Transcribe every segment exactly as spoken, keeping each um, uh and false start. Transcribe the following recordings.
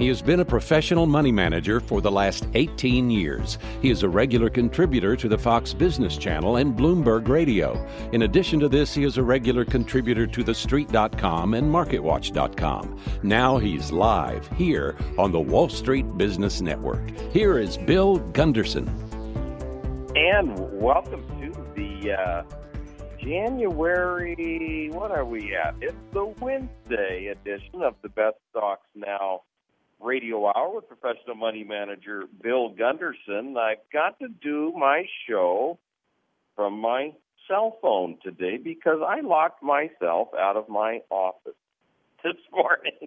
He has been a professional money manager for the last eighteen years. He is a regular contributor to the Fox Business Channel and Bloomberg Radio. In addition to this, he is a regular contributor to the street dot com and market watch dot com. Now he's live here on the Wall Street Business Network. Here is Bill Gunderson. And welcome to the uh, January, what are we at? It's the Wednesday edition of the Best Stocks Now Radio Hour with professional money manager Bill Gunderson. I've got to do my show from my cell phone today because I locked myself out of my office this morning.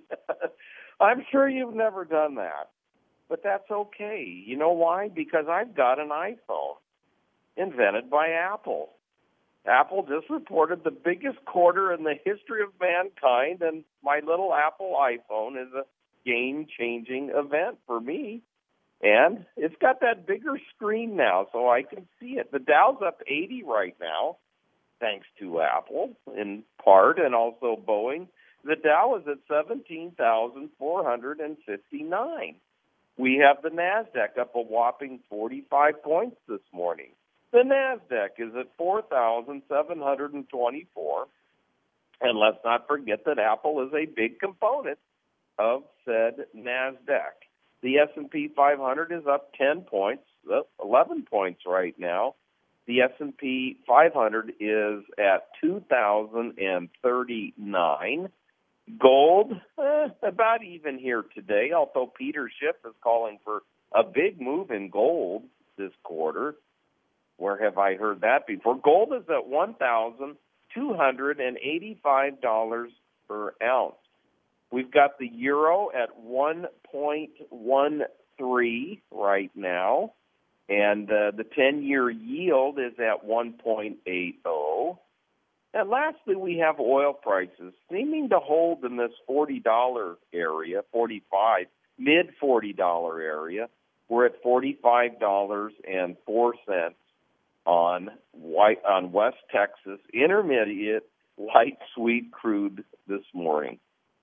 I'm sure you've never done that, but that's okay. You know why? Because I've got an iPhone invented by Apple. Apple just reported the biggest quarter in the history of mankind, and my little Apple iPhone is a game-changing event for me. And it's got that bigger screen now, so I can see it. The Dow's up eighty right now, thanks to Apple in part, and also Boeing. The Dow is at seventeen thousand four hundred fifty-nine. We have the NASDAQ up a whopping forty-five points this morning. The NASDAQ is at four thousand seven hundred twenty-four. And let's not forget that Apple is a big component of said NASDAQ. The S and P five hundred is up ten points, eleven points right now. The S and P five hundred is at two thousand thirty-nine. Gold, eh, about even here today, although Peter Schiff is calling for a big move in gold this quarter. Where have I heard that before? Gold is at one thousand two hundred eighty-five dollars per ounce. We've got the euro at one point one three right now, and uh, the ten-year yield is at one point eight zero. And lastly, we have oil prices seeming to hold in this forty dollars area, forty-five, mid forty dollars area. We're at forty-five dollars and four cents on white on West Texas intermediate light sweet crude this morning.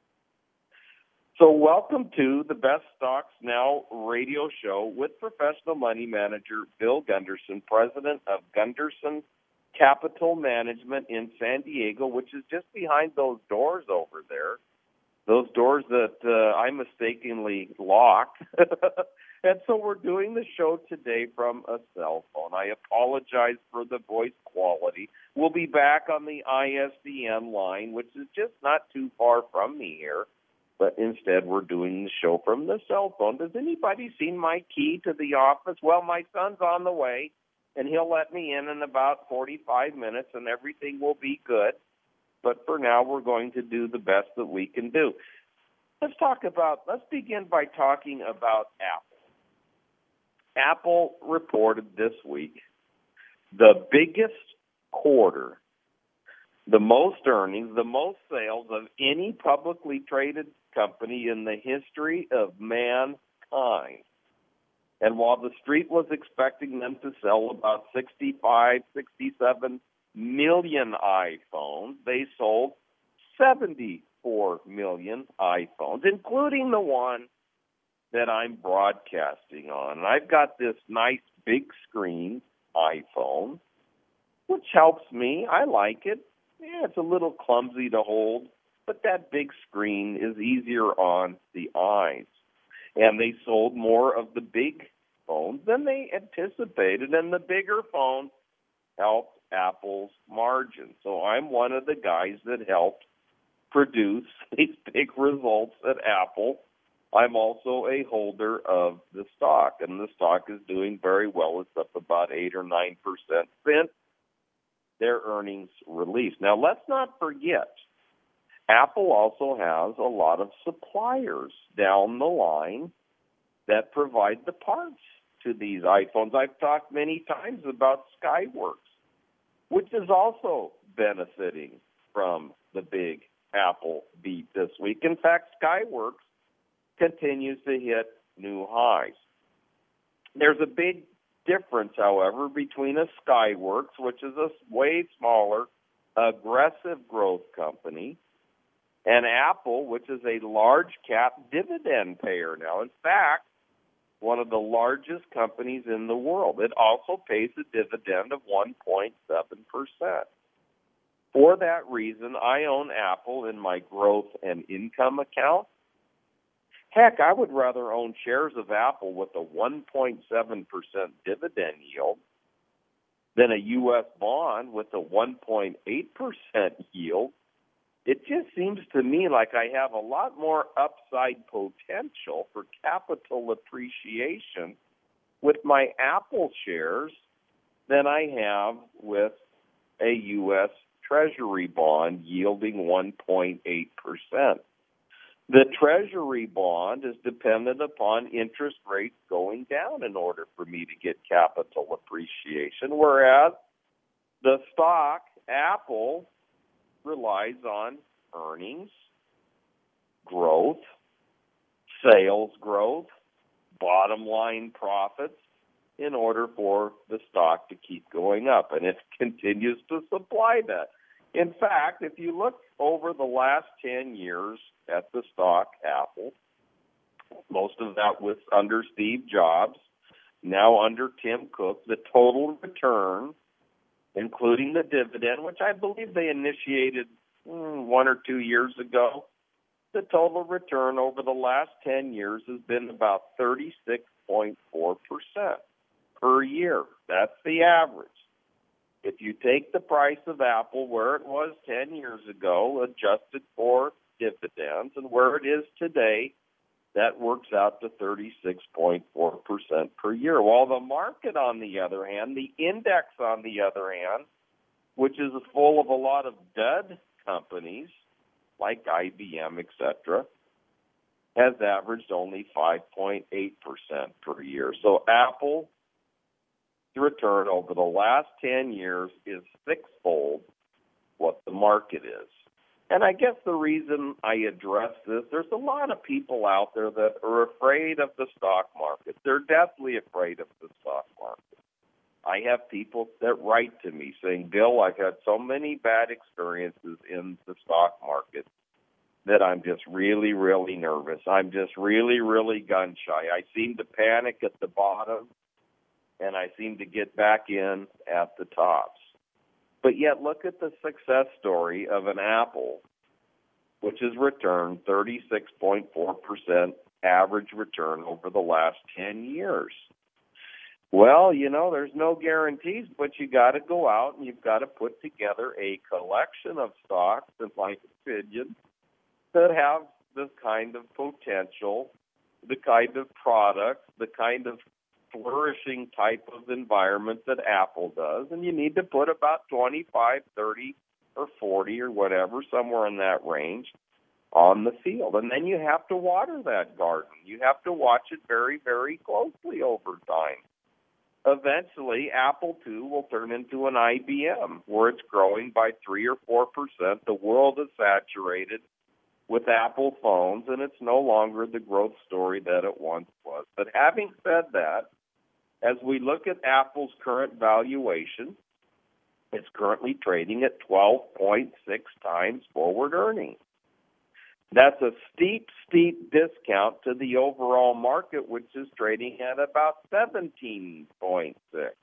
So welcome to the Best Stocks Now radio show with professional money manager Bill Gunderson, president of Gunderson Capital Management in San Diego, which is just behind those doors over there. Those doors that uh, I mistakenly locked. And so we're doing the show today from a cell phone. I apologize for the voice quality. We'll be back on the I S D N line, which is just not too far from me here. But instead, we're doing the show from the cell phone. Does anybody seen my key to the office? Well, my son's on the way, and he'll let me in in about forty-five minutes, and everything will be good. But for now, we're going to do the best that we can do. Let's talk about, let's begin by talking about Apple. Apple reported this week the biggest quarter, the most earnings, the most sales of any publicly traded company in the history of mankind. And while the street was expecting them to sell about sixty-five, sixty-seven million iPhones, they sold seventy-four million iPhones, including the one that I'm broadcasting on. And I've got this nice big screen iPhone, which helps me. I like it. Yeah, it's a little clumsy to hold, but that big screen is easier on the eyes. And they sold more of the big phones than they anticipated, and the bigger phones helped Apple's margin. So I'm one of the guys that helped produce these big results at Apple. I'm also a holder of the stock, and the stock is doing very well. It's up about eight or nine percent since their earnings release. Now, let's not forget, Apple also has a lot of suppliers down the line that provide the parts to these iPhones. I've talked many times about Skyworks, which is also benefiting from the big Apple beat this week. In fact, Skyworks continues to hit new highs. There's a big difference, however, between a Skyworks, which is a way smaller, aggressive growth company, and Apple, which is a large cap dividend payer now. In fact, one of the largest companies in the world. It also pays a dividend of one point seven percent. For that reason, I own Apple in my growth and income account. Heck, I would rather own shares of Apple with a one point seven percent dividend yield than a U S bond with a one point eight percent yield. It just seems to me like I have a lot more upside potential for capital appreciation with my Apple shares than I have with a U S Treasury bond yielding one point eight percent. The Treasury bond is dependent upon interest rates going down in order for me to get capital appreciation, whereas the stock, Apple, relies on earnings, growth, sales growth, bottom line profits in order for the stock to keep going up, and it continues to supply that. In fact, if you look over the last ten years at the stock, Apple, most of that was under Steve Jobs, now under Tim Cook, the total return, including the dividend, which I believe they initiated mm, one or two years ago, the total return over the last ten years has been about thirty-six point four percent per year. That's the average. If you take the price of Apple where it was ten years ago, adjusted for dividends, and where it is today, that works out to thirty-six point four percent per year. While the market, on the other hand, the index, on the other hand, which is full of a lot of dud companies like I B M, et cetera, has averaged only five point eight percent per year. So Apple, the return over the last ten years is sixfold what the market is. And I guess the reason I address this, there's a lot of people out there that are afraid of the stock market. They're deathly afraid of the stock market. I have people that write to me saying, Bill, I've had so many bad experiences in the stock market that I'm just really, really nervous. I'm just really, really gun shy. I seem to panic at the bottom, and I seem to get back in at the tops. But yet look at the success story of an Apple, which has returned thirty-six point four percent average return over the last ten years. Well, you know, there's no guarantees, but you got to go out and you've got to put together a collection of stocks, in my opinion, that have the kind of potential, the kind of products, the kind of flourishing type of environment that Apple does, and you need to put about twenty-five, thirty, or forty or whatever, somewhere in that range, on the field. And then you have to water that garden. You have to watch it very, very closely over time. Eventually, Apple, too, will turn into an I B M, where it's growing by three or four percent. The world is saturated with Apple phones, and it's no longer the growth story that it once was. But having said that, as we look at Apple's current valuation, it's currently trading at twelve point six times forward earnings. That's a steep, steep discount to the overall market, which is trading at about seventeen point six.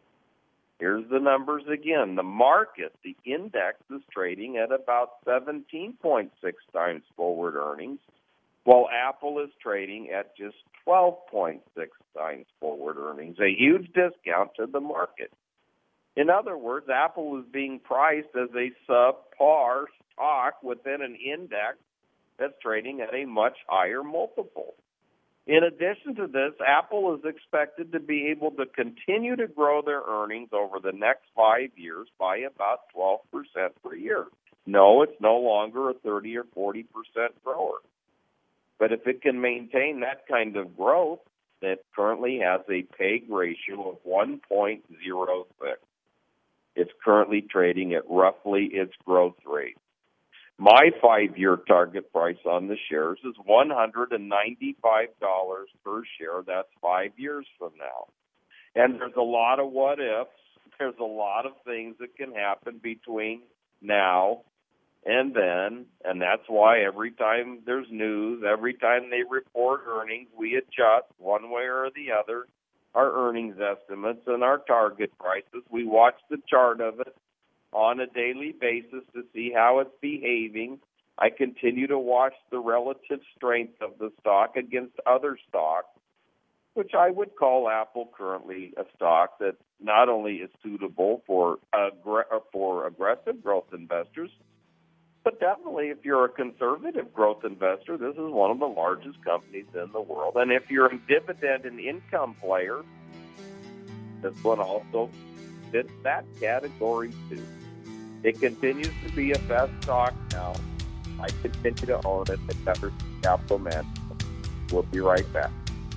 Here's the numbers again. The market, the index, is trading at about seventeen point six times forward earnings, while Apple is trading at just twelve point six times forward earnings, a huge discount to the market. In other words, Apple is being priced as a subpar stock within an index that's trading at a much higher multiple. In addition to this, Apple is expected to be able to continue to grow their earnings over the next five years by about twelve percent per year. No, it's no longer a thirty or forty percent grower. But if it can maintain that kind of growth, it currently has a P E G ratio of one point zero six. It's currently trading at roughly its growth rate. My five-year target price on the shares is one hundred ninety-five dollars per share. That's five years from now. And there's a lot of what-ifs. There's a lot of things that can happen between now And then, and that's why every time there's news, every time they report earnings, we adjust one way or the other our earnings estimates and our target prices. We watch the chart of it on a daily basis to see how it's behaving. I continue to watch the relative strength of the stock against other stocks, which I would call Apple currently a stock that not only is suitable for aggr- for aggressive growth investors, but definitely if you're a conservative growth investor, this is one of the largest companies in the world. And if you're a dividend and income player, this one also fits that category too. It continues to be a best stock now. I continue to own it at Gunderson Capital Management. We'll be right back.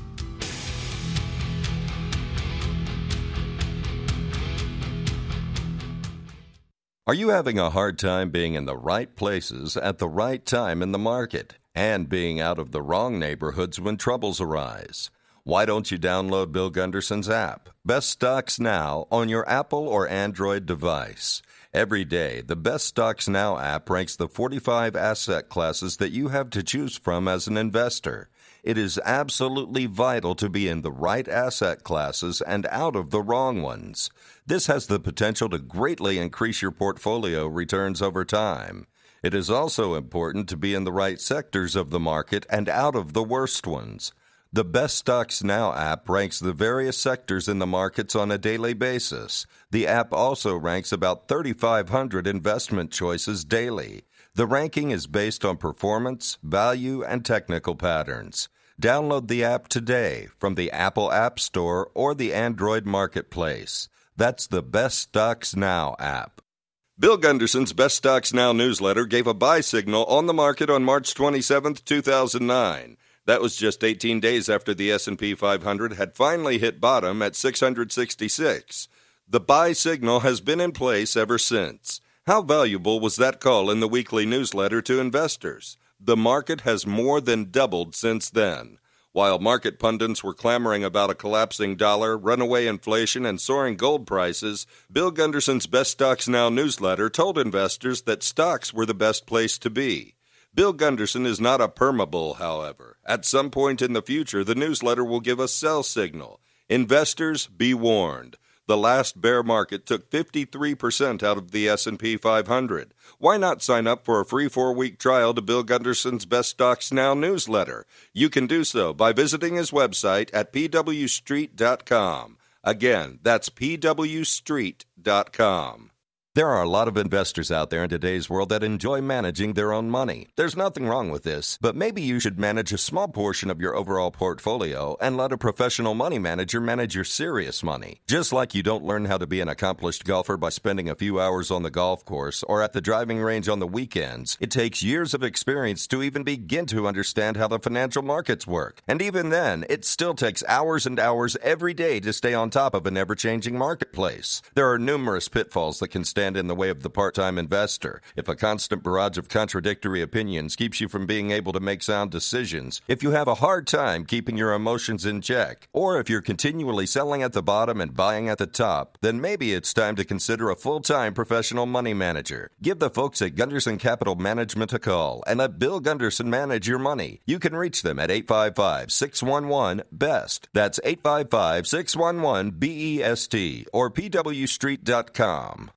Are you having a hard time being in the right places at the right time in the market and being out of the wrong neighborhoods when troubles arise? Why don't you download Bill Gunderson's app, Best Stocks Now, on your Apple or Android device? Every day, the Best Stocks Now app ranks the forty-five asset classes that you have to choose from as an investor. It is absolutely vital to be in the right asset classes and out of the wrong ones. This has the potential to greatly increase your portfolio returns over time. It is also important to be in the right sectors of the market and out of the worst ones. The Best Stocks Now app ranks the various sectors in the markets on a daily basis. The app also ranks about thirty-five hundred investment choices daily. The ranking is based on performance, value, and technical patterns. Download the app today from the Apple App Store or the Android Marketplace. That's the Best Stocks Now app. Bill Gunderson's Best Stocks Now newsletter gave a buy signal on the market on March twenty-seventh, two thousand nine. That was just eighteen days after the S and P five hundred had finally hit bottom at six hundred sixty-six. The buy signal has been in place ever since. How valuable was that call in the weekly newsletter to investors? The market has more than doubled since then. While market pundits were clamoring about a collapsing dollar, runaway inflation, and soaring gold prices, Bill Gunderson's Best Stocks Now newsletter told investors that stocks were the best place to be. Bill Gunderson is not a permabull, however. At some point in the future, the newsletter will give a sell signal. Investors, be warned. The last bear market took fifty-three percent out of the S and P five hundred. Why not sign up for a free four-week trial to Bill Gunderson's Best Stocks Now newsletter? You can do so by visiting his website at p w street dot com. Again, that's p w street dot com. There are a lot of investors out there in today's world that enjoy managing their own money. There's nothing wrong with this, but maybe you should manage a small portion of your overall portfolio and let a professional money manager manage your serious money. Just like you don't learn how to be an accomplished golfer by spending a few hours on the golf course or at the driving range on the weekends, it takes years of experience to even begin to understand how the financial markets work. And even then, it still takes hours and hours every day to stay on top of an ever-changing marketplace. There are numerous pitfalls that can stand in the way of the part-time investor. If a constant barrage of contradictory opinions keeps you from being able to make sound decisions, if you have a hard time keeping your emotions in check, or if you're continually selling at the bottom and buying at the top, then maybe it's time to consider a full-time professional money manager. Give the folks at Gunderson Capital Management a call and let Bill Gunderson manage your money. You can reach them at eight five five, six one one, B E S T. That's eight five five, six one one, B E S T or p w street dot com.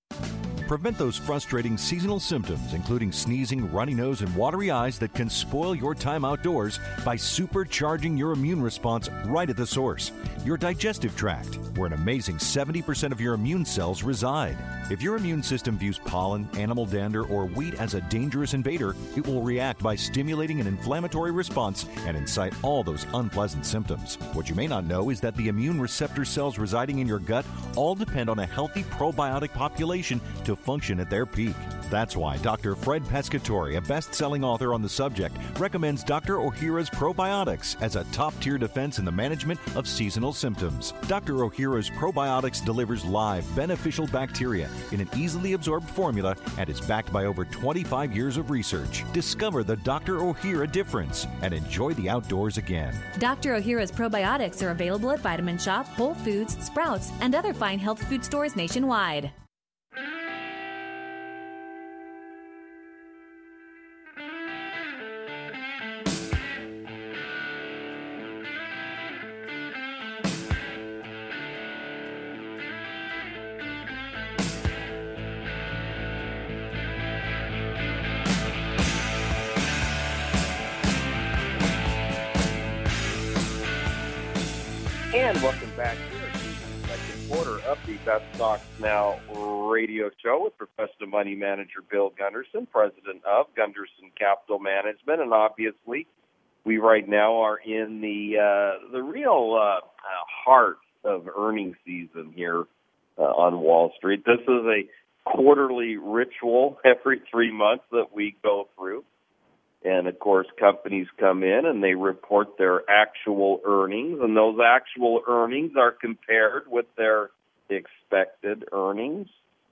Prevent those frustrating seasonal symptoms, including sneezing, runny nose, and watery eyes that can spoil your time outdoors by supercharging your immune response right at the source, your digestive tract, where an amazing seventy percent of your immune cells reside. If your immune system views pollen, animal dander, or wheat as a dangerous invader, it will react by stimulating an inflammatory response and incite all those unpleasant symptoms. What you may not know is that the immune receptor cells residing in your gut all depend on a healthy probiotic population to function at their peak. That's why Doctor Fred Pescatore, a best-selling author on the subject, recommends Doctor Ohhira's Probiotics as a top-tier defense in the management of seasonal symptoms. Doctor Ohhira's Probiotics delivers live, beneficial bacteria in an easily absorbed formula and is backed by over twenty-five years of research. Discover the Doctor Ohhira difference and enjoy the outdoors again. Doctor Ohhira's Probiotics are available at Vitamin Shop, Whole Foods, Sprouts, and other fine health food stores nationwide. And welcome back here to the second quarter of the Best Stocks Now radio show with professional money manager Bill Gunderson, president of Gunderson Capital Management. And obviously, we right now are in the uh, the real uh, heart of earnings season here uh, on Wall Street. This is a quarterly ritual every three months that we go through. And, of course, companies come in and they report their actual earnings, and those actual earnings are compared with their expected earnings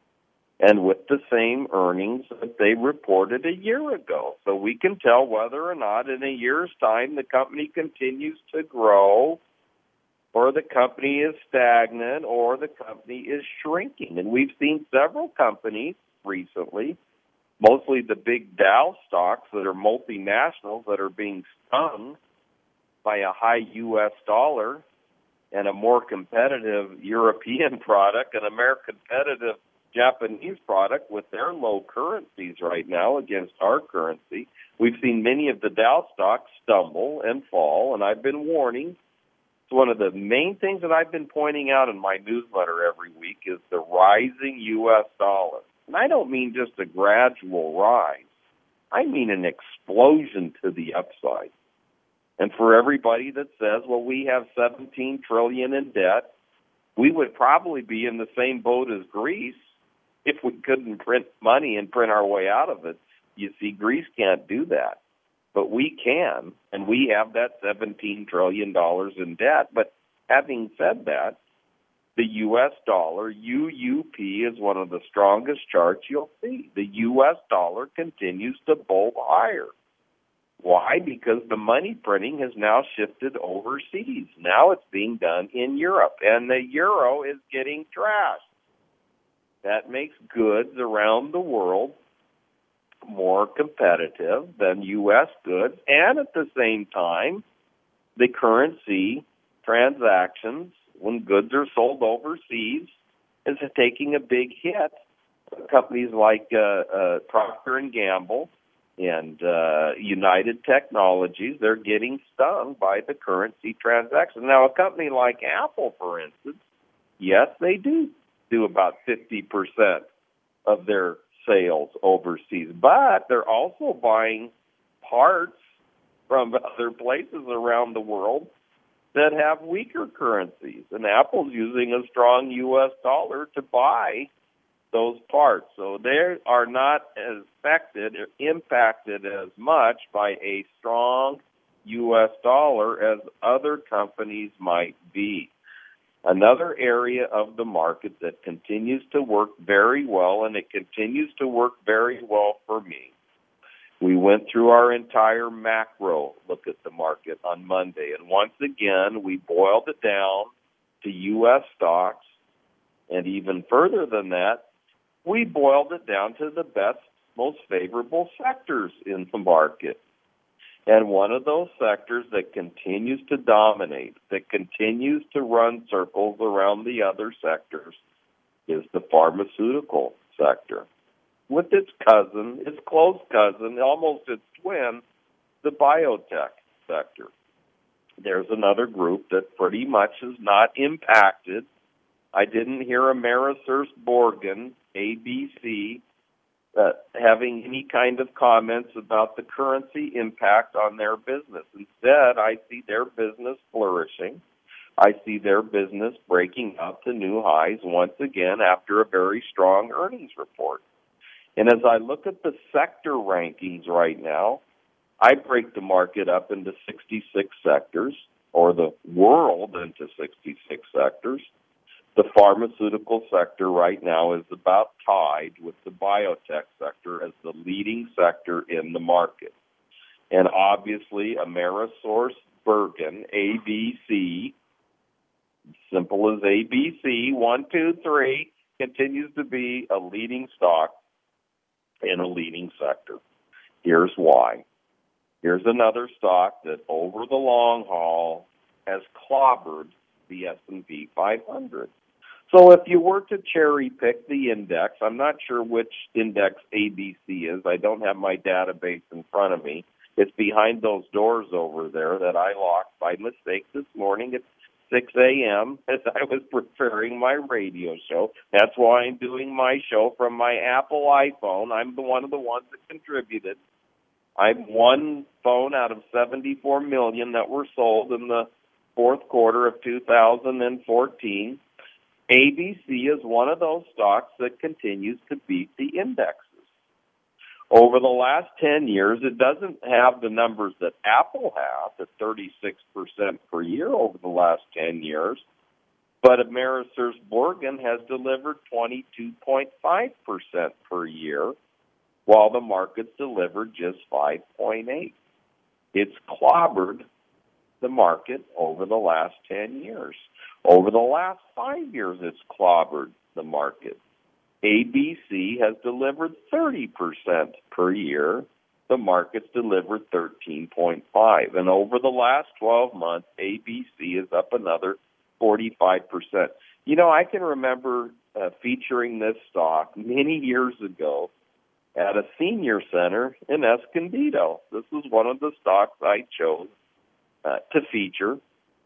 and with the same earnings that they reported a year ago. So we can tell whether or not in a year's time the company continues to grow or the company is stagnant or the company is shrinking. And we've seen several companies recently, mostly the big Dow stocks that are multinationals that are being stung by a high U S dollar and a more competitive European product and a more competitive Japanese product with their low currencies right now against our currency. We've seen many of the Dow stocks stumble and fall, and I've been warning. It's one of the main things that I've been pointing out in my newsletter every week is the rising U S dollar. And I don't mean just a gradual rise. I mean an explosion to the upside. And for everybody that says, well, we have seventeen trillion dollars in debt, we would probably be in the same boat as Greece if we couldn't print money and print our way out of it. You see, Greece can't do that. But we can, and we have that seventeen trillion dollars in debt. But having said that, the U S dollar, U U P, is one of the strongest charts you'll see. The U S dollar continues to bolt higher. Why? Because the money printing has now shifted overseas. Now it's being done in Europe, and the euro is getting trashed. That makes goods around the world more competitive than U S goods, and at the same time, the currency transactions, when goods are sold overseas, is taking a big hit. Companies like uh, uh, Procter and Gamble and uh, United Technologies, they're getting stung by the currency transactions. Now, a company like Apple, for instance, yes, they do do about fifty percent of their sales overseas, but they're also buying parts from other places around the world that have weaker currencies, and Apple's using a strong U S dollar to buy those parts. So they are not as affected or impacted as much by a strong U S dollar as other companies might be. Another area of the market that continues to work very well, and it continues to work very well for me. We went through our entire macro look at the market on Monday, and once again, we boiled it down to U S stocks, and even further than that, we boiled it down to the best, most favorable sectors in the market. And one of those sectors that continues to dominate, that continues to run circles around the other sectors, is the pharmaceutical sector, with its cousin, its close cousin, almost its twin, the biotech sector. There's another group that pretty much is not impacted. I didn't hear AmerisourceBergen, A B C, uh, having any kind of comments about the currency impact on their business. Instead, I see their business flourishing. I see their business breaking up to new highs once again after a very strong earnings report. And as I look at the sector rankings right now, I break the market up into sixty-six sectors, or the world into sixty-six sectors. The pharmaceutical sector right now is about tied with the biotech sector as the leading sector in the market. And obviously, AmerisourceBergen, A B C, simple as A B C, one, two, three, continues to be a leading stock in a leading sector. Here's why. Here's another stock that over the long haul has clobbered the S and P five hundred. So if you were to cherry pick the index, I'm not sure which index A B C is. I don't have my database in front of me. It's behind those doors over there that I locked by mistake this morning. It's six a.m. as I was preparing my radio show. That's why I'm doing my show from my Apple iPhone. I'm the one of the ones that contributed. I'm one phone out of seventy-four million that were sold in the fourth quarter of two thousand fourteen. A B C is one of those stocks that continues to beat the indexes. Over the last ten years, it doesn't have the numbers that Apple has at thirty-six percent per year over the last ten years, but AmerisourceBergen has delivered twenty-two point five percent per year, while the market's delivered just five point eight. It's clobbered the market over the last ten years. Over the last five years, it's clobbered the market. A B C has delivered thirty percent per year. The market's delivered thirteen point five. And over the last twelve months, A B C is up another forty-five percent. You know, I can remember uh, featuring this stock many years ago at a senior center in Escondido. This was one of the stocks I chose uh, to feature,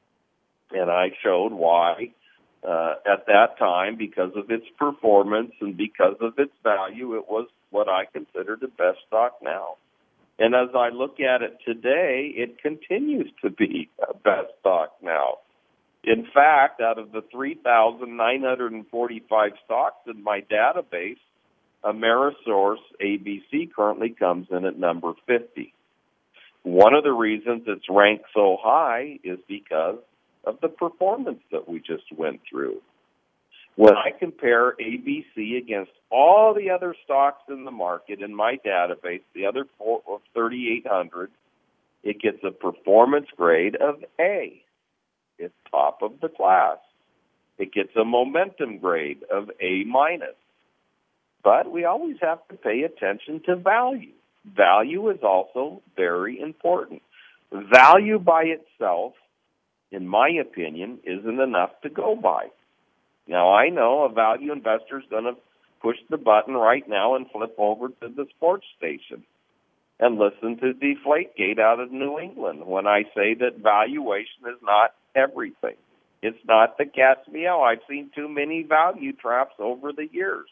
and I showed why. Uh, at that time, because of its performance and because of its value, it was what I consider the best stock now. And as I look at it today, it continues to be a best stock now. In fact, out of the three thousand nine hundred forty-five stocks in my database, Amerisource A B C currently comes in at number fifty. One of the reasons it's ranked so high is because of the performance that we just went through. When I compare A B C against all the other stocks in the market in my database, the other four, thirty-eight hundred, it gets a performance grade of A. It's top of the class. It gets a momentum grade of A minus. But we always have to pay attention to value. Value is also very important. Value by itself, in my opinion, isn't enough to go by. Now, I know a value investor is going to push the button right now and flip over to the sports station and listen to Deflategate out of New England when I say that valuation is not everything. It's not the cat's meow. I've seen too many value traps over the years.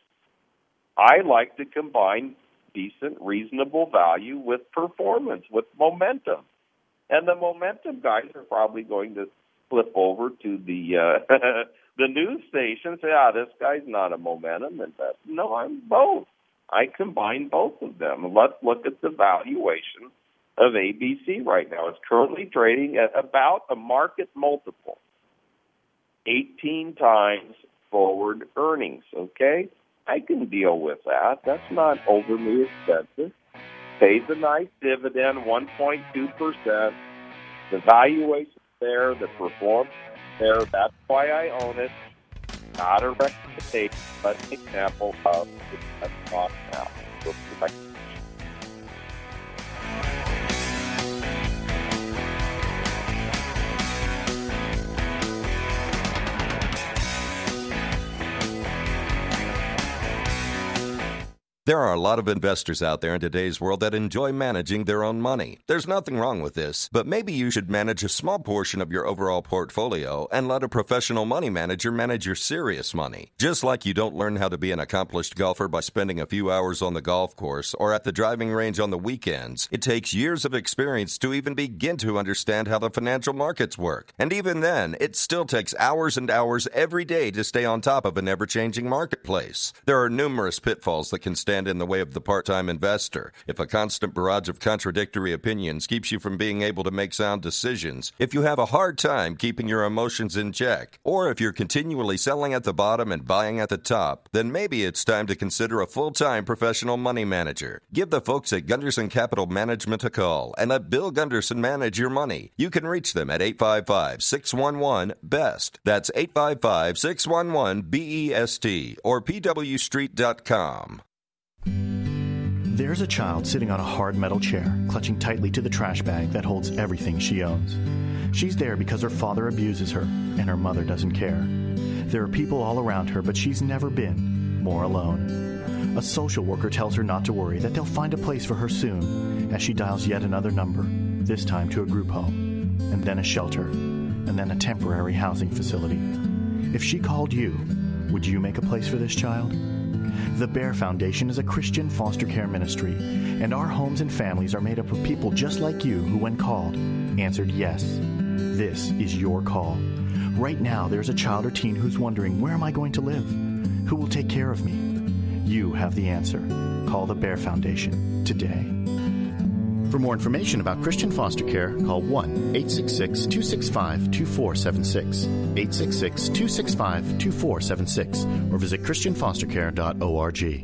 I like to combine decent, reasonable value with performance, with momentum. And the momentum guys are probably going to flip over to the uh, the news station and say, ah, this guy's not a momentum investor. No, I'm both. I combine both of them. Let's look at the valuation of A B C right now. It's currently trading at about a market multiple, eighteen times forward earnings, okay? I can deal with that. That's not overly expensive. Pays a nice dividend, one point two percent. The valuation there, the performance there. That's why I own it. Not a recommendation, but an example of the stock now. There are a lot of investors out there in today's world that enjoy managing their own money. There's nothing wrong with this, but maybe you should manage a small portion of your overall portfolio and let a professional money manager manage your serious money. Just like you don't learn how to be an accomplished golfer by spending a few hours on the golf course or at the driving range on the weekends, it takes years of experience to even begin to understand how the financial markets work. And even then, it still takes hours and hours every day to stay on top of an ever-changing marketplace. There are numerous pitfalls that can stand in the way of the part-time investor. If a constant barrage of contradictory opinions keeps you from being able to make sound decisions, if you have a hard time keeping your emotions in check, or if you're continually selling at the bottom and buying at the top, then maybe it's time to consider a full-time professional money manager. Give the folks at Gunderson Capital Management a call and let Bill Gunderson manage your money. You can reach them at eight five five, six one one, B E S T. That's eight five five, six one one, B E S T or P W street dot com. There's a child sitting on a hard metal chair, clutching tightly to the trash bag that holds everything she owns. She's there because her father abuses her, and her mother doesn't care. There are people all around her, but she's never been more alone. A social worker tells her not to worry, that they'll find a place for her soon, as she dials yet another number, this time to a group home, and then a shelter. and then a temporary housing facility. If she called you, would you make a place for this child? The Bear Foundation is a Christian foster care ministry, and our homes and families are made up of people just like you who, when called, answered yes. This is your call. Right now, there's a child or teen who's wondering, where am I going to live? Who will take care of me? You have the answer. Call the Bear Foundation today. For more information about Christian foster care, call one eight six six, two six five, two four seven six, eight six six, two six five, two four seven six, or visit christian foster care dot org.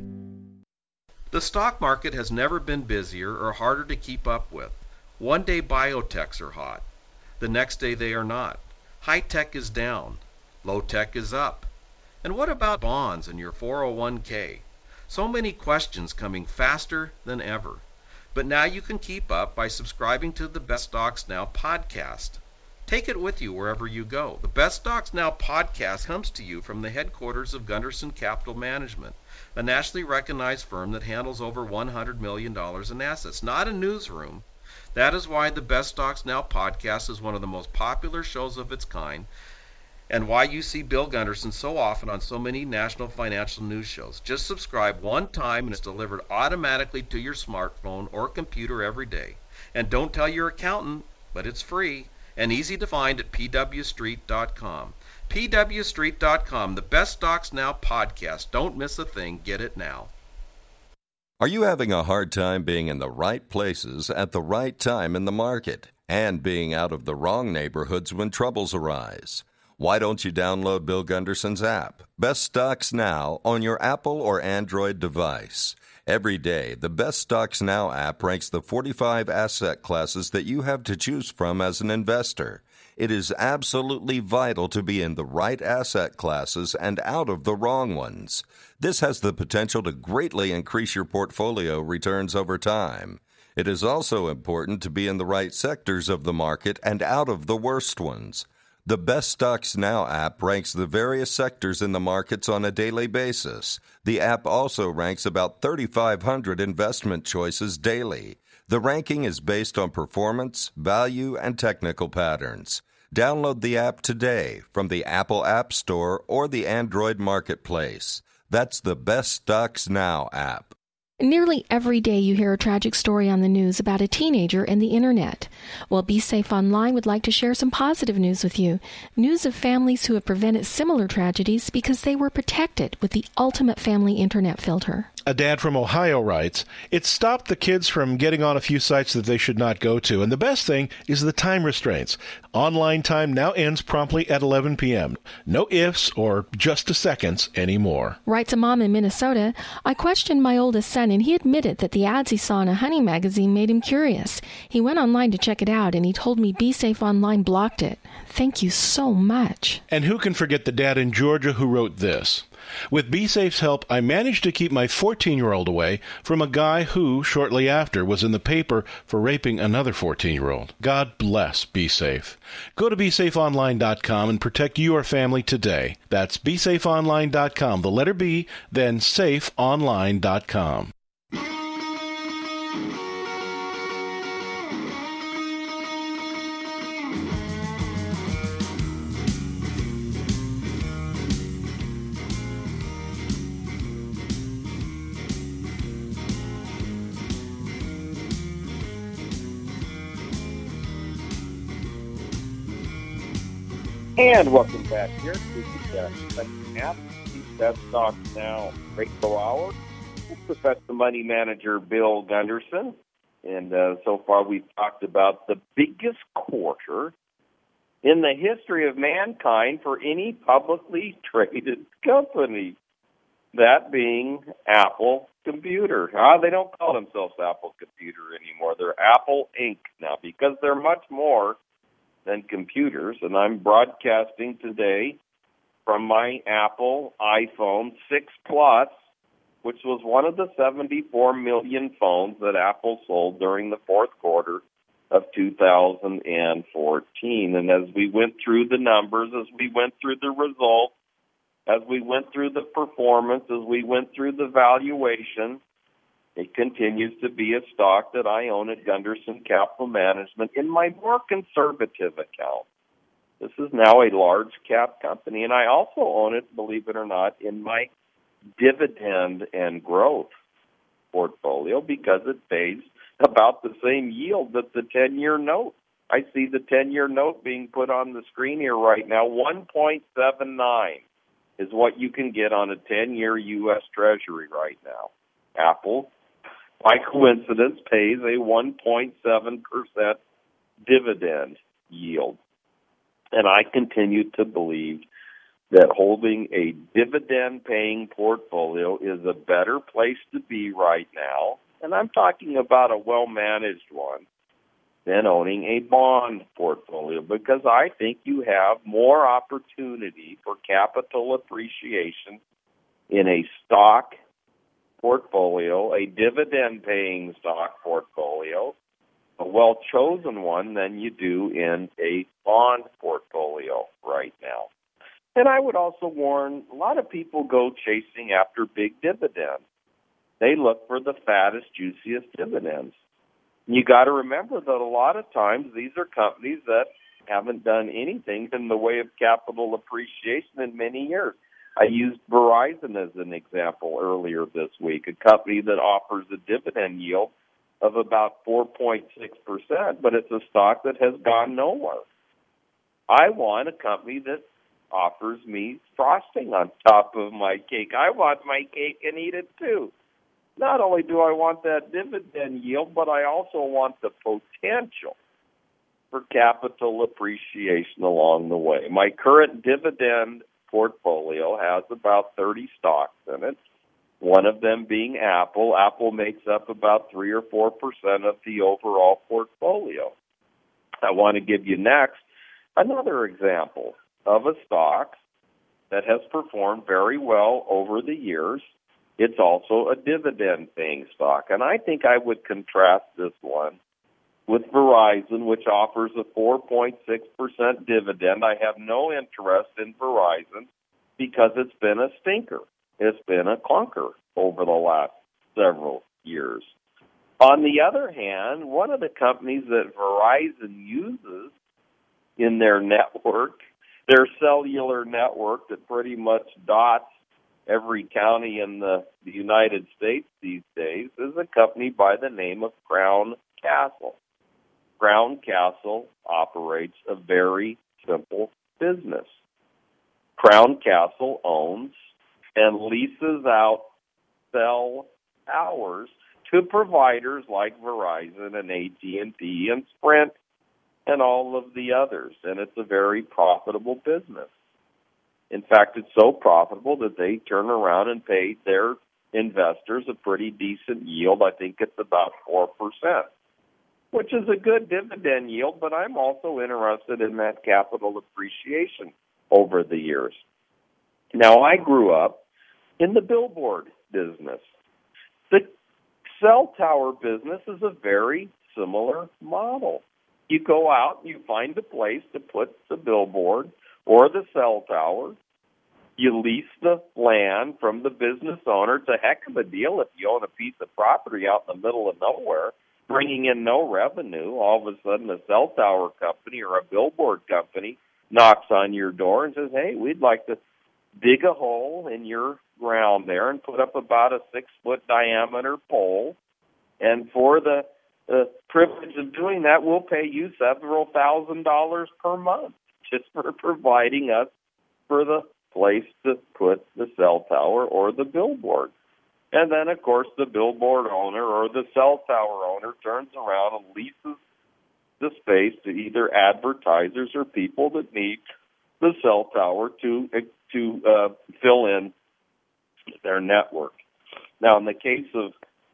The stock market has never been busier or harder to keep up with. One day biotechs are hot. The next day they are not. High tech is down. Low tech is up. And what about bonds and your four oh one k? So many questions coming faster than ever. But now you can keep up by subscribing to the Best Stocks Now podcast. Take it with you wherever you go. The Best Stocks Now podcast comes to you from the headquarters of Gunderson Capital Management, a nationally recognized firm that handles over one hundred million dollars in assets, not a newsroom. That is why the Best Stocks Now podcast is one of the most popular shows of its kind, and why you see Bill Gunderson so often on so many national financial news shows. Just subscribe one time and it's delivered automatically to your smartphone or computer every day. And don't tell your accountant, but it's free and easy to find at p w street dot com. p w street dot com, the Best Stocks Now podcast. Don't miss a thing. Get it now. Are you having a hard time being in the right places at the right time in the market and being out of the wrong neighborhoods when troubles arise? Why don't you download Bill Gunderson's app, Best Stocks Now, on your Apple or Android device? Every day, the Best Stocks Now app ranks the forty-five asset classes that you have to choose from as an investor. It is absolutely vital to be in the right asset classes and out of the wrong ones. This has the potential to greatly increase your portfolio returns over time. It is also important to be in the right sectors of the market and out of the worst ones. The Best Stocks Now app ranks the various sectors in the markets on a daily basis. The app also ranks about thirty-five hundred investment choices daily. The ranking is based on performance, value, and technical patterns. Download the app today from the Apple App Store or the Android Marketplace. That's the Best Stocks Now app. Nearly every day you hear a tragic story on the news about a teenager and the internet. Well, Be Safe Online would like to share some positive news with you. News of families who have prevented similar tragedies because they were protected with the ultimate family internet filter. A dad from Ohio writes, "It stopped the kids from getting on a few sites that they should not go to. And the best thing is the time restraints. Online time now ends promptly at eleven p.m. No ifs or just a seconds anymore." Writes a mom in Minnesota, "I questioned my oldest son and he admitted that the ads he saw in a hunting magazine made him curious. He went online to check it out and he told me Be Safe Online blocked it. Thank you so much." And who can forget the dad in Georgia who wrote this? "With BeSafe's help, I managed to keep my fourteen-year-old away from a guy who, shortly after, was in the paper for raping another fourteen-year-old. God bless BeSafe." Go to be safe online dot com and protect your family today. That's be safe online dot com, the letter B, then safe online dot com. And welcome back here to the second half of the Best Stocks Now Radio Hour with Professor Money Manager Bill Gunderson. And uh, so far we've talked about the biggest quarter in the history of mankind for any publicly traded company, that being Apple Computer. Ah, they don't call themselves Apple Computer anymore. They're Apple Incorporated now because they're much more than computers, and I'm broadcasting today from my Apple iPhone six Plus, which was one of the seventy-four million phones that Apple sold during the fourth quarter of two thousand fourteen. And as we went through the numbers, as we went through the results, as we went through the performance, as we went through the valuation, it continues to be a stock that I own at Gunderson Capital Management in my more conservative account. This is now a large cap company, and I also own it, believe it or not, in my dividend and growth portfolio because it pays about the same yield that the ten-year note. I see the ten-year note being put on the screen here right now. one point seven nine is what you can get on a ten-year U S Treasury right now. Apple, by coincidence, pays a one point seven percent dividend yield. And I continue to believe that holding a dividend-paying portfolio is a better place to be right now, and I'm talking about a well-managed one, than owning a bond portfolio, because I think you have more opportunity for capital appreciation in a stock portfolio, a dividend-paying stock portfolio, a well-chosen one, than you do in a bond portfolio right now. And I would also warn, a lot of people go chasing after big dividends. They look for the fattest, juiciest dividends. You got to remember that a lot of times these are companies that haven't done anything in the way of capital appreciation in many years. I used Verizon as an example earlier this week, a company that offers a dividend yield of about four point six percent, but it's a stock that has gone nowhere. I want a company that offers me frosting on top of my cake. I want my cake and eat it too. Not only do I want that dividend yield, but I also want the potential for capital appreciation along the way. My current dividend portfolio has about thirty stocks in it, one of them being Apple. Apple makes up about three or four percent of the overall portfolio. I want to give you next another example of a stock that has performed very well over the years. It's also a dividend-paying stock, and I think I would contrast this one with Verizon, which offers a four point six percent dividend. I have no interest in Verizon because it's been a stinker. It's been a clunker over the last several years. On the other hand, one of the companies that Verizon uses in their network, their cellular network that pretty much dots every county in the, the United States these days, is a company by the name of Crown Castle. Crown Castle operates a very simple business. Crown Castle owns and leases out cell towers to providers like Verizon and A T and T and Sprint and all of the others, and it's a very profitable business. In fact, it's so profitable that they turn around and pay their investors a pretty decent yield. I think it's about four percent, which is a good dividend yield, but I'm also interested in that capital appreciation over the years. Now, I grew up in the billboard business. The cell tower business is a very similar model. You go out, you find a place to put the billboard or the cell tower. You lease the land from the business owner. It's a heck of a deal if you own a piece of property out in the middle of nowhere, bringing in no revenue. All of a sudden, a cell tower company or a billboard company knocks on your door and says, hey, we'd like to dig a hole in your ground there and put up about a six-foot diameter pole. And for the, the privilege of doing that, we'll pay you several thousand dollars per month just for providing us for the place to put the cell tower or the billboard. And then, of course, the billboard owner or the cell tower owner turns around and leases the space to either advertisers or people that need the cell tower to to uh, fill in their network. Now, in the case of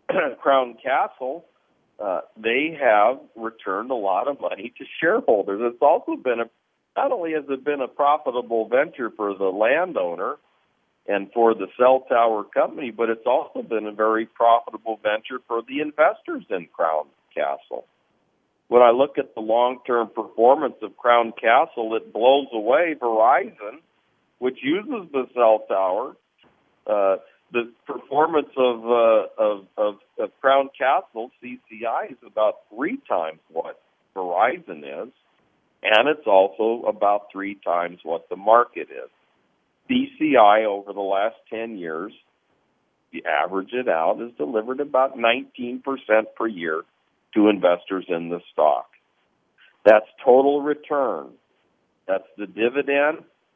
Crown Castle, uh, they have returned a lot of money to shareholders. It's also been a Not only has it been a profitable venture for the landowner and for the cell tower company, but it's also been a very profitable venture for the investors in Crown Castle. When I look at the long-term performance of Crown Castle, it blows away Verizon, which uses the cell tower. Uh, the performance of, uh, of, of, of Crown Castle, C C I, is about three times what Verizon is. and it's also about three times what the market is. B C I over the last ten years, you average it out, has delivered about nineteen percent per year to investors in the stock. That's total return. That's the dividend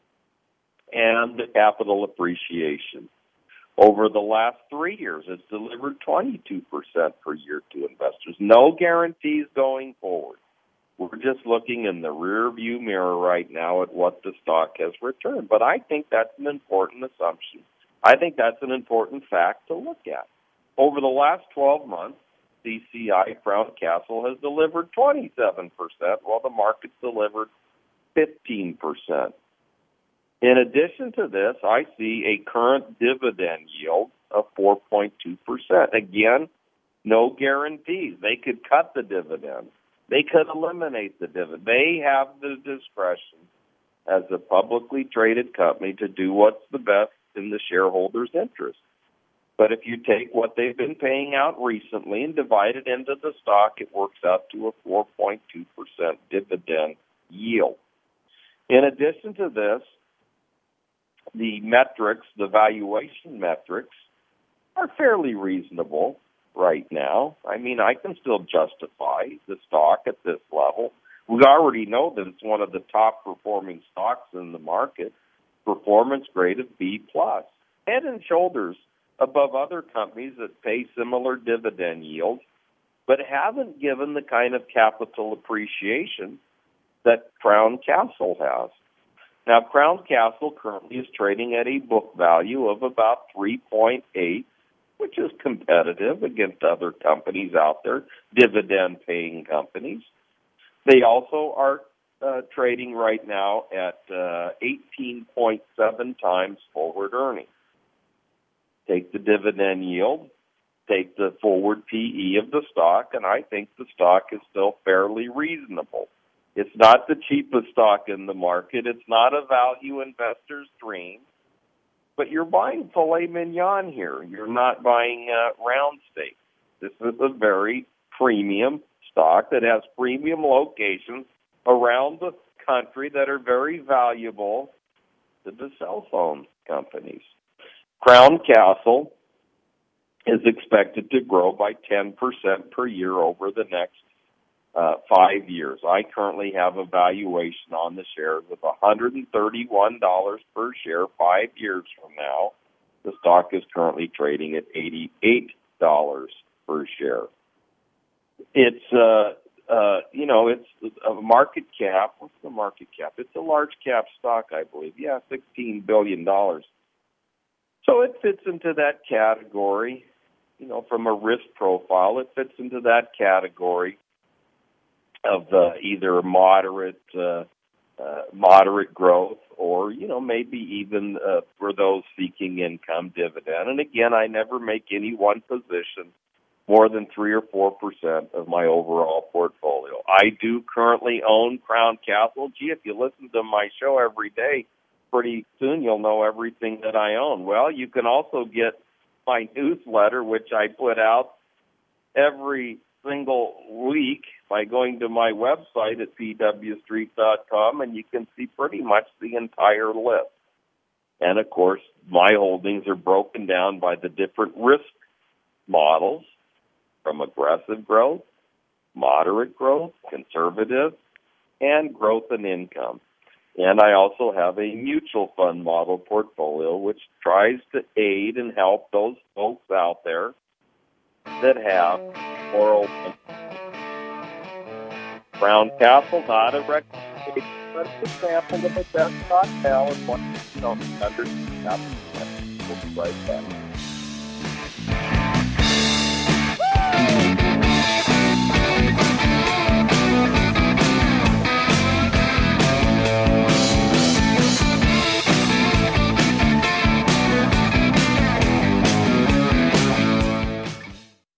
and the capital appreciation. Over the last three years, it's delivered twenty-two percent per year to investors. No guarantees going forward. We're just looking in the rear view mirror right now at what the stock has returned. But I think that's an important assumption. I think that's an important fact to look at. Over the last twelve months, B C I Crown Castle has delivered twenty-seven percent, while the market's delivered fifteen percent. In addition to this, I see a current dividend yield of four point two percent. Again, no guarantees. They could cut the dividend. They could eliminate the dividend. They have the discretion as a publicly traded company to do what's the best in the shareholders' interest. But if you take what they've been paying out recently and divide it into the stock, it works out to a four point two percent dividend yield. In addition to this, the metrics, the valuation metrics, are fairly reasonable right now. I mean, I can still justify the stock at this level. We already know that it's one of the top performing stocks in the market, performance grade of B plus, head and shoulders above other companies that pay similar dividend yields, but haven't given the kind of capital appreciation that Crown Castle has. Now, Crown Castle currently is trading at a book value of about three point eight, which is competitive against other companies out there, dividend-paying companies. They also are uh, trading right now at uh, eighteen point seven times forward earnings. Take the dividend yield, take the forward P E of the stock, and I think the stock is still fairly reasonable. It's not the cheapest stock in the market. It's not a value investor's dream. But you're buying filet mignon here. You're not buying uh, round steak. This is a very premium stock that has premium locations around the country that are very valuable to the cell phone companies. Crown Castle is expected to grow by ten percent per year over the next uh, five years. I currently have a valuation on the shares of one hundred thirty-one dollars per share five years from now. The stock is currently trading at eighty-eight dollars per share. It's, uh, uh, you know, it's a market cap. What's the market cap? It's a large cap stock, I believe. Yeah, sixteen billion dollars. So it fits into that category, you know, from a risk profile. It fits into that category of uh, either moderate, uh, uh, moderate growth, or you know, maybe even uh, for those seeking income dividend. And again, I never make any one position more than three or four percent of my overall portfolio. I do currently own Crown Castle. Gee, if you listen to my show every day, pretty soon you'll know everything that I own. Well, you can also get my newsletter, which I put out every single week by going to my website at p w street dot com, and you can see pretty much the entire list. And, of course, my holdings are broken down by the different risk models, from aggressive growth, moderate growth, conservative, and growth and income. And I also have a mutual fund model portfolio, which tries to aid and help those folks out there that have more open. Crown Castle, not a recommendation, but an example of a best stock now and one you don't understand. We'll be right back. There are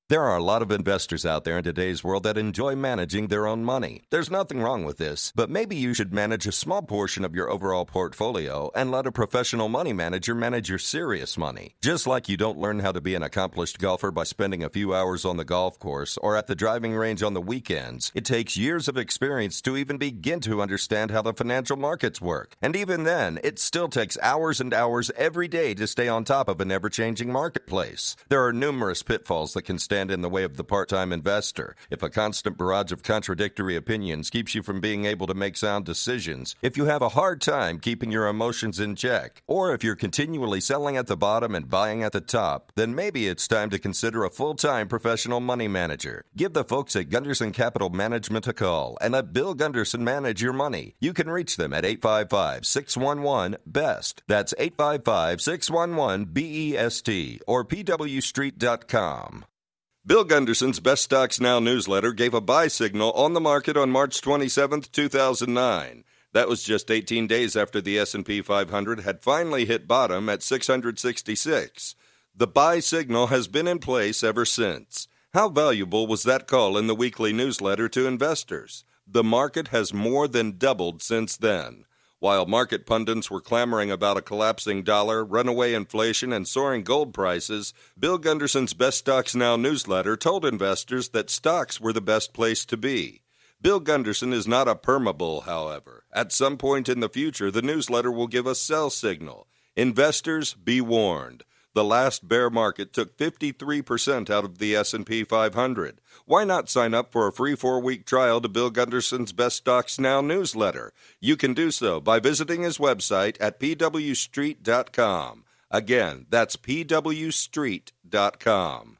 lot of investors out there in today's world that enjoy managing their own money. There's nothing wrong with this, but maybe you should manage a small portion of your overall portfolio and let a professional money manager manage your serious money. Just like you don't learn how to be an accomplished golfer by spending a few hours on the golf course or at the driving range on the weekends, it takes years of experience to even begin to understand how the financial markets work. And even then, it still takes hours and hours every day to stay on top of an ever-changing marketplace. There are numerous pitfalls that can stand in the way of the part-time investor. If a constant barrage of contradictory opinions keeps you from being able to make sound decisions, if you have a hard time keeping your emotions in check, or if you're continually selling at the bottom and buying at the top, then maybe it's time to consider a full-time professional money manager. Give the folks at Gunderson Capital Management a call and let Bill Gunderson manage your money. You can reach them at eight five five, six one one, B E S T. That's eight five five, six one one, B E S T or P W street dot com. Bill Gunderson's Best Stocks Now newsletter gave a buy signal on the market on March twenty-seventh, two thousand nine. That was just eighteen days after the S and P five hundred had finally hit bottom at six hundred sixty-six. The buy signal has been in place ever since. How valuable was that call in the weekly newsletter to investors? The market has more than doubled since then. While market pundits were clamoring about a collapsing dollar, runaway inflation, and soaring gold prices, Bill Gunderson's Best Stocks Now newsletter told investors that stocks were the best place to be. Bill Gunderson is not a permabull, however. At some point in the future, the newsletter will give a sell signal. Investors, be warned. The last bear market took fifty-three percent out of the S and P five hundred. Why not sign up for a free four-week trial to Bill Gunderson's Best Stocks Now newsletter? You can do so by visiting his website at P W street dot com. Again, that's P W street dot com.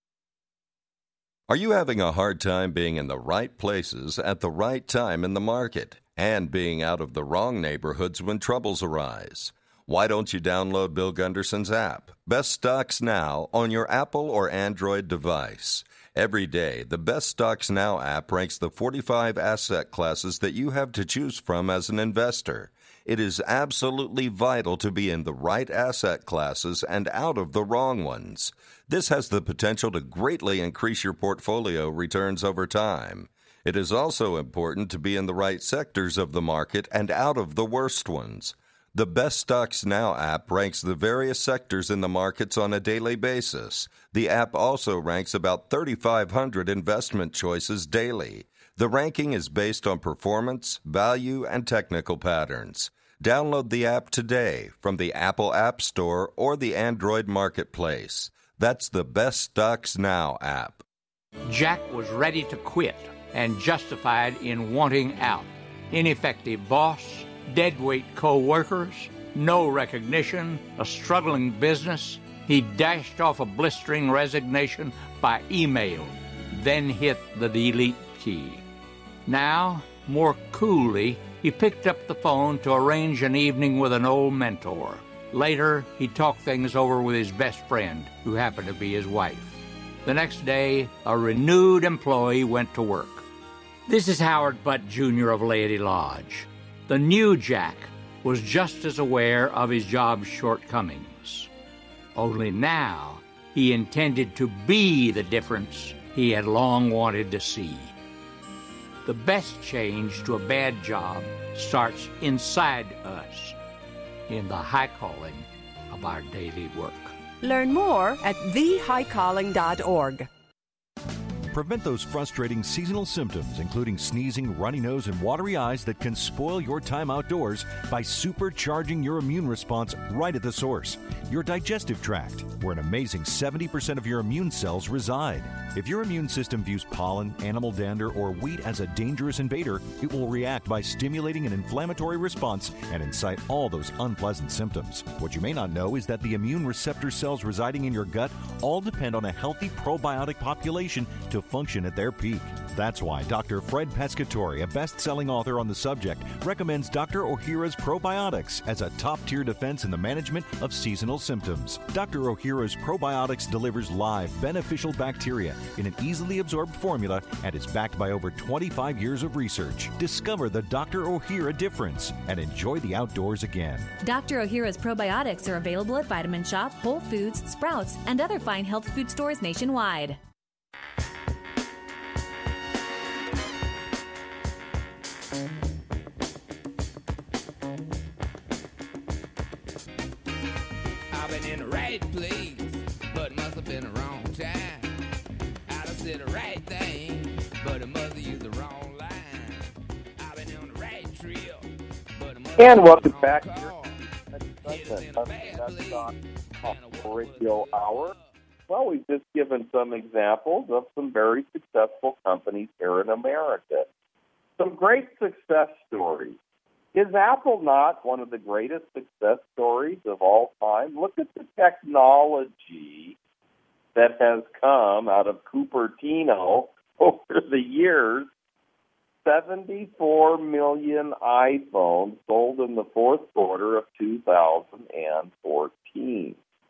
Are you having a hard time being in the right places at the right time in the market and being out of the wrong neighborhoods when troubles arise? Why don't you download Bill Gunderson's app, Best Stocks Now, on your Apple or Android device? Every day, the Best Stocks Now app ranks the forty-five asset classes that you have to choose from as an investor. It is absolutely vital to be in the right asset classes and out of the wrong ones. This has the potential to greatly increase your portfolio returns over time. It is also important to be in the right sectors of the market and out of the worst ones. The Best Stocks Now app ranks the various sectors in the markets on a daily basis. The app also ranks about thirty-five hundred investment choices daily. The ranking is based on performance, value, and technical patterns. Download the app today from the Apple App Store or the Android Marketplace. That's the Best Stocks Now app. Jack was ready to quit and justified in wanting out. Ineffective boss, deadweight co-workers, no recognition, a struggling business. He dashed off a blistering resignation by email, then hit the delete key. Now, more coolly, he picked up the phone to arrange an evening with an old mentor. Later, he talked things over with his best friend, who happened to be his wife. The next day, a renewed employee went to work. This is Howard Butt, Junior of Laity Lodge. The new Jack was just as aware of his job's shortcomings. Only now he intended to be the difference he had long wanted to see. The best change to a bad job starts inside us, in the high calling of our daily work. Learn more at the high calling dot org. Prevent those frustrating seasonal symptoms, including sneezing, runny nose, and watery eyes that can spoil your time outdoors by supercharging your immune response right at the source, your digestive tract, where an amazing seventy percent of your immune cells reside. If your immune system views pollen, animal dander, or wheat as a dangerous invader, it will react by stimulating an inflammatory response and incite all those unpleasant symptoms. What you may not know is that the immune receptor cells residing in your gut all depend on a healthy probiotic population to function at their peak. That's why Doctor Fred Pescatore, a best-selling author on the subject, recommends Doctor Ohhira's Probiotics as a top-tier defense in the management of seasonal symptoms. Doctor Ohhira's Probiotics delivers live, beneficial bacteria in an easily absorbed formula and is backed by over twenty-five years of research. Discover the Doctor Ohhira difference and enjoy the outdoors again. Doctor Ohhira's Probiotics are available at Vitamin Shop, Whole Foods, Sprouts, and other fine health food stores nationwide. been the wrong time. I'd have said the right thing, but the mother used the wrong line. I've been on the right trail, but the mother And welcome used the back wrong to call. your Radio Hour. Well, we've just given some examples of some very successful companies here in America. Some great success stories. Is Apple not one of the greatest success stories of all time? Look at the technology that has come out of Cupertino over the years. seventy-four million iPhones sold in the fourth quarter of two thousand fourteen.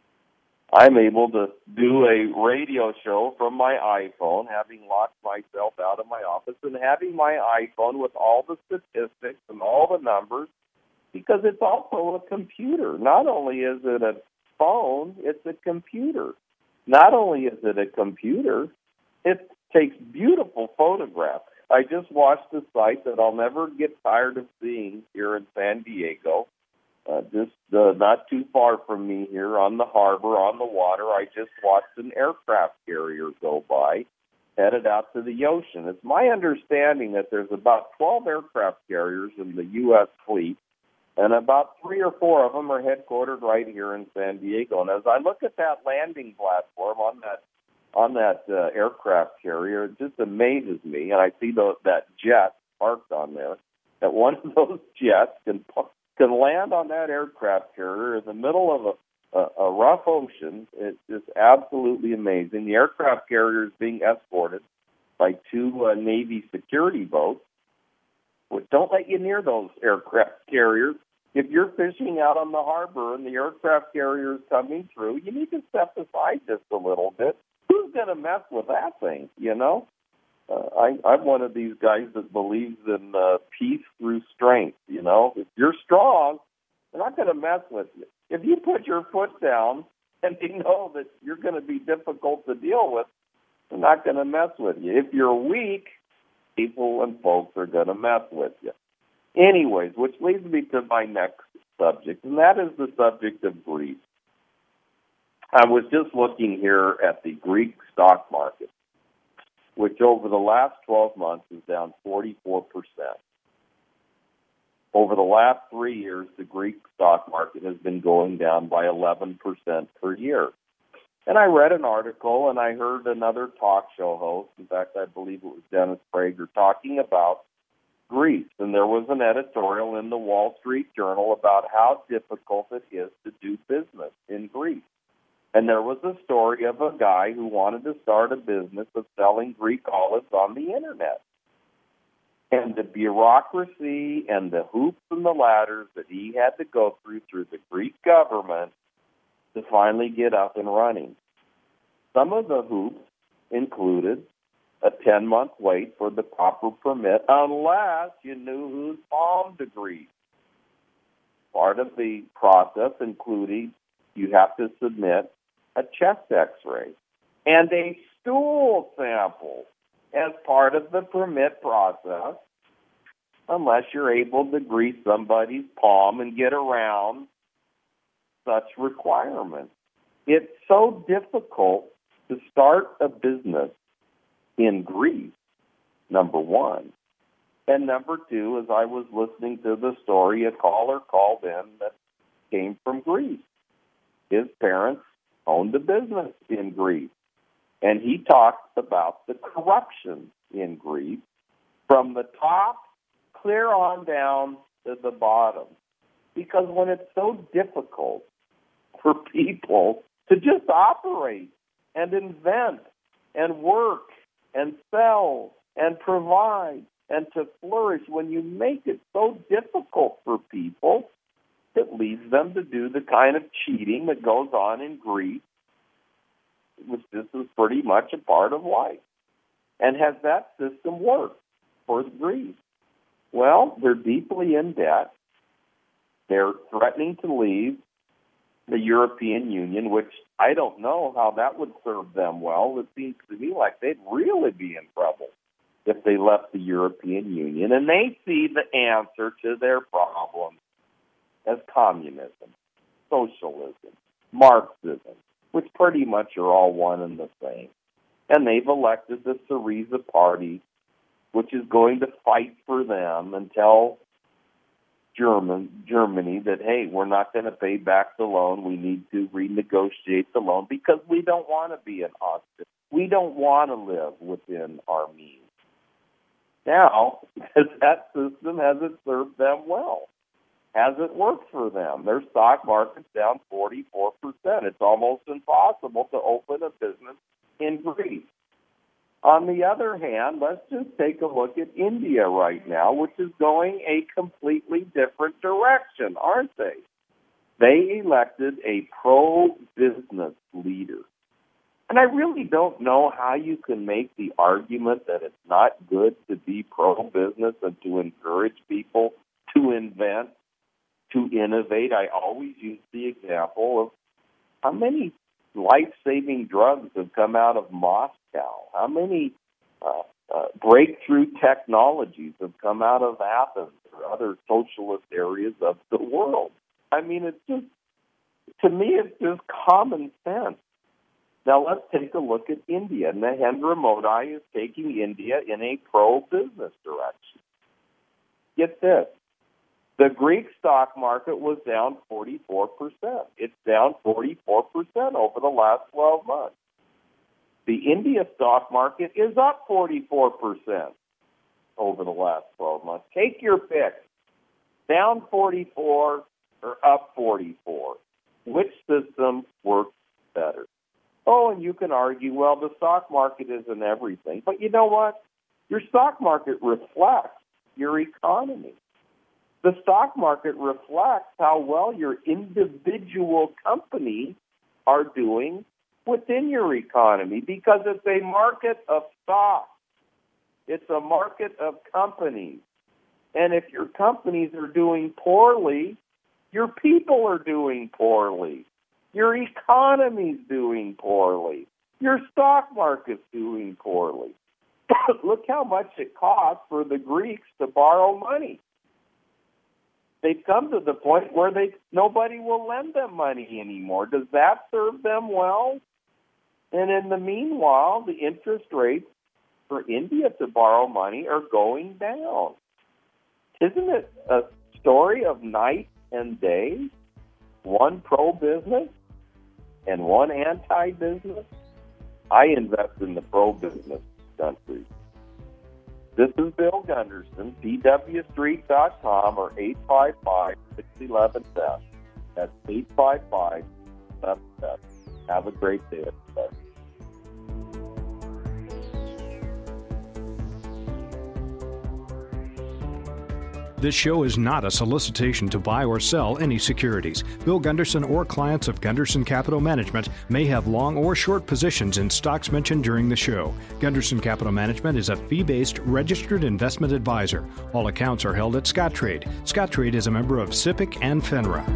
I'm able to do a radio show from my iPhone, having locked myself out of my office, and having my iPhone with all the statistics and all the numbers, because it's also a computer. Not only is it a phone, it's a computer. Not only is it a computer, it takes beautiful photographs. I just watched a site that I'll never get tired of seeing here in San Diego. Uh, just uh, not too far from me here on the harbor, on the water. I just watched an aircraft carrier go by, headed out to the ocean. It's my understanding that there's about twelve aircraft carriers in the U S fleet, and about three or four of them are headquartered right here in San Diego. And as I look at that landing platform on that on that uh, aircraft carrier, it just amazes me. And I see those, that jet parked on there, that one of those jets can can land on that aircraft carrier in the middle of a, a, a rough ocean. It's just absolutely amazing. The aircraft carrier is being escorted by two uh, Navy security boats, which don't let you near those aircraft carriers. If you're fishing out on the harbor and the aircraft carrier is coming through, you need to step aside just a little bit. Who's going to mess with that thing, you know? Uh, I, I'm one of these guys that believes in uh, peace through strength, you know? If you're strong, they're not going to mess with you. If you put your foot down and they know that you're going to be difficult to deal with, they're not going to mess with you. If you're weak, people and folks are going to mess with you. Anyways, which leads me to my next subject, and that is the subject of Greece. I was just looking here at the Greek stock market, which over the last twelve months is down forty-four percent. Over the last three years, the Greek stock market has been going down by eleven percent per year. And I read an article and I heard another talk show host, in fact, I believe it was Dennis Prager, talking about Greece. And there was an editorial in the Wall Street Journal about how difficult it is to do business in Greece. And there was a story of a guy who wanted to start a business of selling Greek olives on the Internet. And the bureaucracy and the hoops and the ladders that he had to go through through the Greek government to finally get up and running. Some of the hoops included a ten-month wait for the proper permit unless you knew whose palm to grease. Part of the process including you have to submit a chest x-ray and a stool sample as part of the permit process, unless you're able to grease somebody's palm and get around such requirements. It's so difficult to start a business in Greece, number one. And number two, as I was listening to the story, a caller called in that came from Greece. His parents owned a business in Greece. And he talked about the corruption in Greece from the top clear on down to the bottom. Because when it's so difficult for people to just operate and invent and work and sell and provide and to flourish, when you make it so difficult for people, it leads them to do the kind of cheating that goes on in Greece, which this is pretty much a part of life. And has that system worked for Greece? Well, they're deeply in debt. They're threatening to leave the European Union, which I don't know how that would serve them well. It seems to me like they'd really be in trouble if they left the European Union. And they see the answer to their problems as communism, socialism, Marxism, which pretty much are all one and the same. And they've elected the Syriza Party, which is going to fight for them and tell German, Germany that, hey, we're not going to pay back the loan. We need to renegotiate the loan because we don't want to be an hostage. We don't want to live within our means. Now, that system hasn't served them well. Hasn't worked for them. Their stock market's down forty-four percent. It's almost impossible to open a business in Greece. On the other hand, let's just take a look at India right now, which is going a completely different direction, aren't they? They elected a pro-business leader. And I really don't know how you can make the argument that it's not good to be pro-business and to encourage people to invent, to innovate. I always use the example of how many life-saving drugs have come out of Moscow. How many uh, uh, breakthrough technologies have come out of Athens or other socialist areas of the world? I mean, it's just, to me, it's just common sense. Now, let's take a look at India. Narendra Modi is taking India in a pro-business direction. Get this. The Greek stock market was down forty-four percent. It's down forty-four percent over the last twelve months. The India stock market is up forty-four percent over the last twelve months. Take your pick. Down forty-four or up forty-four. Which system works better? Oh, and you can argue, well, the stock market isn't everything. But you know what? Your stock market reflects your economy. The stock market reflects how well your individual companies are doing within your economy because it's a market of stocks. It's a market of companies. And if your companies are doing poorly, your people are doing poorly. Your economy's doing poorly. Your stock market's doing poorly. Look how much it costs for the Greeks to borrow money. They've come to the point where they nobody will lend them money anymore. Does that serve them well? And in the meanwhile, the interest rates for India to borrow money are going down. Isn't it a story of night and day? One pro-business and one anti-business? I invest in the pro-business country. This is Bill Gunderson, P W Street dot com or eight five five, six one one, S E T. That's eight five five, S E T. Have a great day, everybody. This show is not a solicitation to buy or sell any securities. Bill Gunderson or clients of Gunderson Capital Management may have long or short positions in stocks mentioned during the show. Gunderson Capital Management is a fee-based registered investment advisor. All accounts are held at Scottrade. Scottrade is a member of SIPC and FINRA.